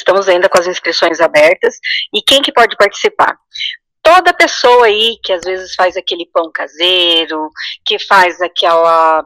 estamos ainda com as inscrições abertas. E quem que pode participar? Toda pessoa aí que às vezes faz aquele pão caseiro, que faz aquela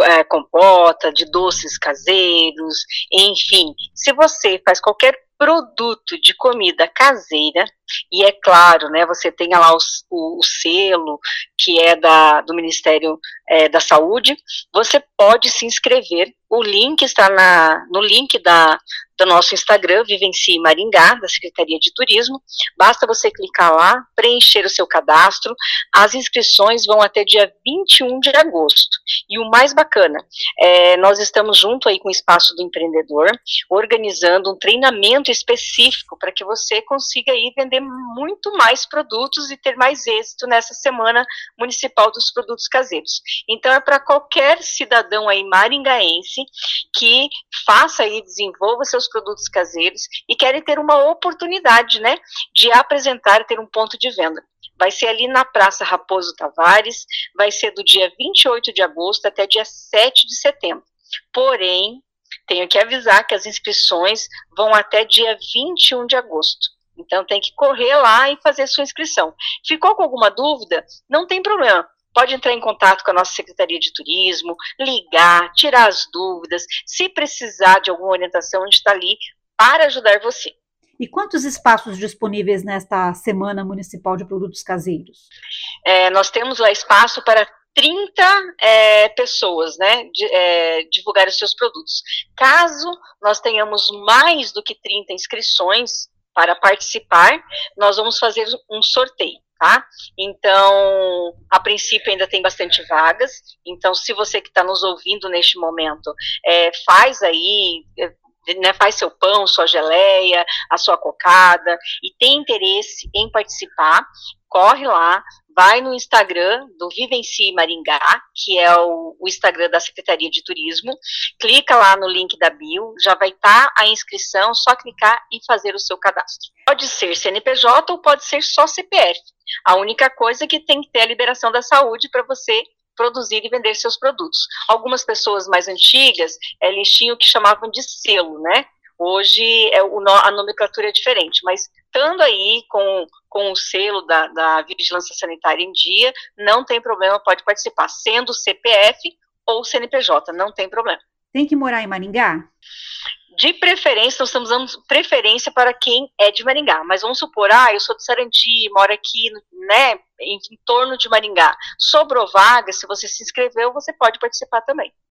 compota de doces caseiros, enfim, se você faz qualquer produto de comida caseira, e é claro, né, você tem lá o selo, que é do Ministério da Saúde, você pode se inscrever, o link está no link do nosso Instagram, Vivencie Maringá, da Secretaria de Turismo, basta você clicar lá, preencher o seu cadastro, as inscrições vão até dia 21 de agosto, e o mais bacana, nós estamos junto aí com o Espaço do Empreendedor, organizando um treinamento específico para que você consiga aí vender muito mais produtos e ter mais êxito nessa Semana Municipal dos Produtos Caseiros. Então é para qualquer cidadão aí maringaense que faça e desenvolva seus produtos caseiros e querem ter uma oportunidade, né, de apresentar e ter um ponto de venda. Vai ser ali na Praça Raposo Tavares, vai ser do dia 28 de agosto até dia 7 de setembro. Porém, tenho que avisar que as inscrições vão até dia 21 de agosto. Então, tem que correr lá e fazer sua inscrição. Ficou com alguma dúvida? Não tem problema. Pode entrar em contato com a nossa Secretaria de Turismo, ligar, tirar as dúvidas. Se precisar de alguma orientação, a gente está ali para ajudar você. E quantos espaços disponíveis nesta Semana Municipal de Produtos Caseiros? Nós temos lá espaço para 30 pessoas, né, divulgar os seus produtos. Caso nós tenhamos mais do que 30 inscrições para participar, nós vamos fazer um sorteio, tá? Então, a princípio ainda tem bastante vagas, então se você que está nos ouvindo neste momento, faz aí, né, faz seu pão, sua geleia, a sua cocada, e tem interesse em participar, corre lá, vai no Instagram do Vivencie Maringá, que é o Instagram da Secretaria de Turismo, clica lá no link da bio, já vai estar a inscrição, só clicar e fazer o seu cadastro. Pode ser CNPJ ou pode ser só CPF. A única coisa é que tem que ter a liberação da saúde para você produzir e vender seus produtos. Algumas pessoas mais antigas, eles tinham o que chamavam de selo, né? Hoje a nomenclatura é diferente, mas estando aí com o selo da Vigilância Sanitária em dia, não tem problema, pode participar, sendo CPF ou CNPJ, não tem problema. Tem que morar em Maringá? De preferência, nós estamos dando preferência para quem é de Maringá, mas vamos supor, eu sou de Sarandi, moro aqui, né, em torno de Maringá, sobrou vaga, se você se inscreveu, você pode participar também.